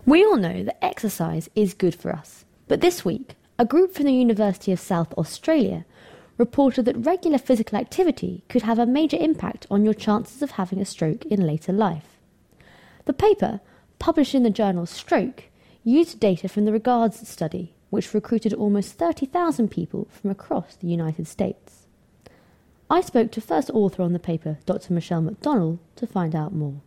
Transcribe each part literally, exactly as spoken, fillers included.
We all know that exercise is good for us, but this week, a group from the University of South Australia reported that regular physical activity could have a major impact on your chances of having a stroke in later life. The paper, published in the journal Stroke, used data from the REGARDS study, which recruited almost thirty thousand people from across the United States. I spoke to first author on the paper, Doctor Michelle McDonnell, to find out more.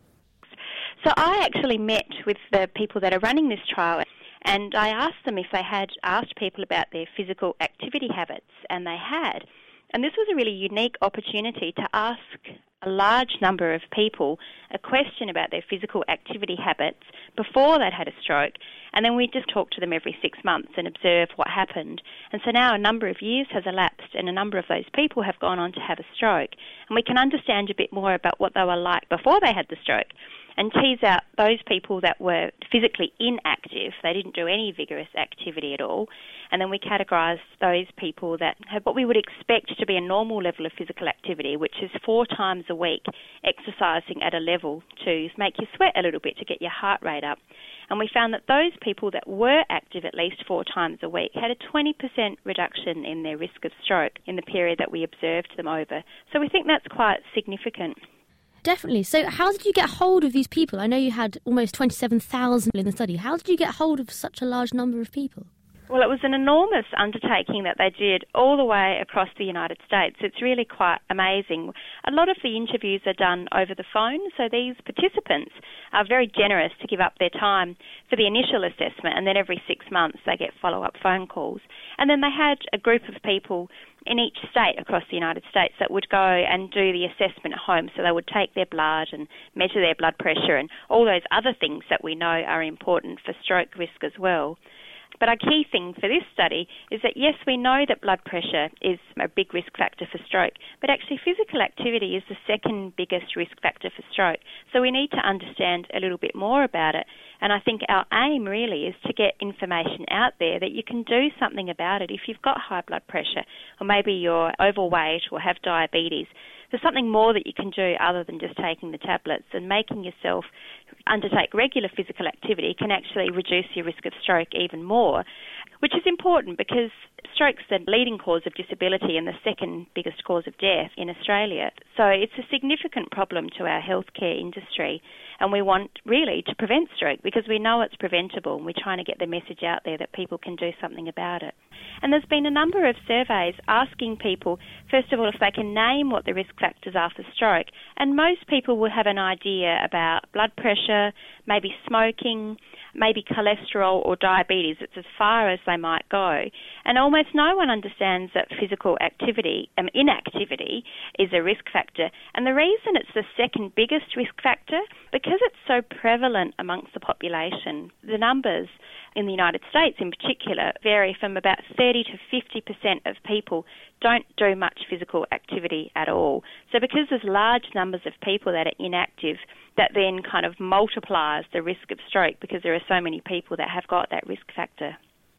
So I actually met with the people that are running this trial, and I asked them if they had asked people about their physical activity habits, and they had. And this was a really unique opportunity to ask a large number of people a question about their physical activity habits before they'd had a stroke, and then we just talked to them every six months and observe what happened. And so now a number of years has elapsed, and a number of those people have gone on to have a stroke, and we can understand a bit more about what they were like before they had the stroke, and tease out those people that were physically inactive. They didn't do any vigorous activity at all. And then we categorised those people that had what we would expect to be a normal level of physical activity, which is four times a week exercising at a level to make you sweat a little bit, to get your heart rate up. And we found that those people that were active at least four times a week had a twenty percent reduction in their risk of stroke in the period that we observed them over. So we think that's quite significant. Definitely. So how did you get hold of these people? I know you had almost twenty-seven thousand in the study. How did you get hold of such a large number of people? Well, it was an enormous undertaking that they did all the way across the United States. It's really quite amazing. A lot of the interviews are done over the phone, so these participants are very generous to give up their time for the initial assessment, and then every six months they get follow-up phone calls. And then they had a group of people in each state across the United States that would go and do the assessment at home. So they would take their blood and measure their blood pressure and all those other things that we know are important for stroke risk as well. But our key thing for this study is that, yes, we know that blood pressure is a big risk factor for stroke, but actually physical activity is the second biggest risk factor for stroke. So we need to understand a little bit more about it. And I think our aim really is to get information out there that you can do something about it. If you've got high blood pressure, or maybe you're overweight or have diabetes, there's something more that you can do other than just taking the tablets, and making yourself undertake regular physical activity can actually reduce your risk of stroke even more, which is important because stroke's the leading cause of disability and the second biggest cause of death in Australia. So it's a significant problem to our healthcare industry, and we want really to prevent stroke because we know it's preventable, and we're trying to get the message out there that people can do something about it. And there's been a number of surveys asking people, first of all, if they can name what the risk factors are for stroke, and most people will have an idea about blood pressure, maybe smoking, maybe cholesterol or diabetes. It's as far as they might go. And almost no one understands that physical activity, um, inactivity, is a risk factor. And the reason it's the second biggest risk factor, because it's so prevalent amongst the population. The numbers in the United States in particular vary from about thirty to fifty percent of people don't do much physical activity at all. So because there's large numbers of people that are inactive, that then kind of multiplies the risk of stroke because there are so many people that have got that risk factor.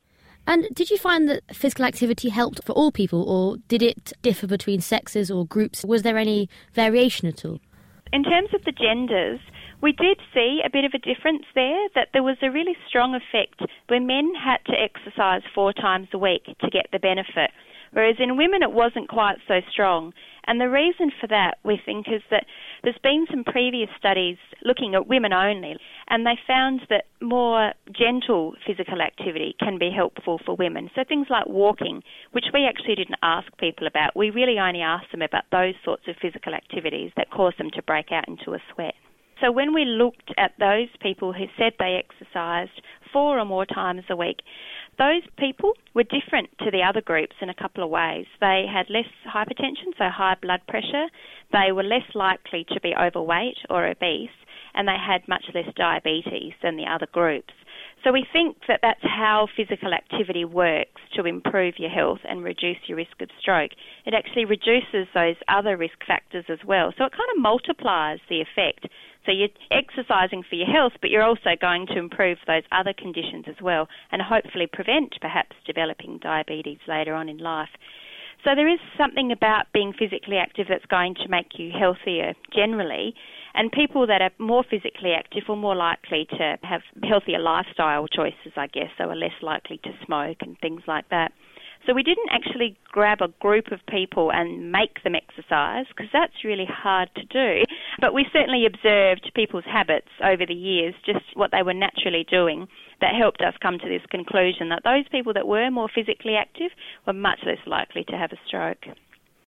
And did you find that physical activity helped for all people, or did it differ between sexes or groups? Was there any variation at all? In terms of the genders, we did see a bit of a difference there, that there was a really strong effect when men had to exercise four times a week to get the benefit, whereas in women it wasn't quite so strong. And the reason for that, we think, is that there's been some previous studies looking at women only, and they found that more gentle physical activity can be helpful for women. So things like walking, which we actually didn't ask people about. We really only asked them about those sorts of physical activities that cause them to break out into a sweat. So when we looked at those people who said they exercised four or more times a week, those people were different to the other groups in a couple of ways. They had less hypertension, so high blood pressure. They were less likely to be overweight or obese, and they had much less diabetes than the other groups. So we think that that's how physical activity works to improve your health and reduce your risk of stroke. It actually reduces those other risk factors as well. So it kind of multiplies the effect. So you're exercising for your health, but you're also going to improve those other conditions as well, and hopefully prevent perhaps developing diabetes later on in life. So there is something about being physically active that's going to make you healthier generally, And people that are more physically active are more likely to have healthier lifestyle choices, I guess, so are less likely to smoke and things like that. So we didn't actually grab a group of people and make them exercise, because that's really hard to do. But we certainly observed people's habits over the years, just what they were naturally doing, that helped us come to this conclusion that those people that were more physically active were much less likely to have a stroke.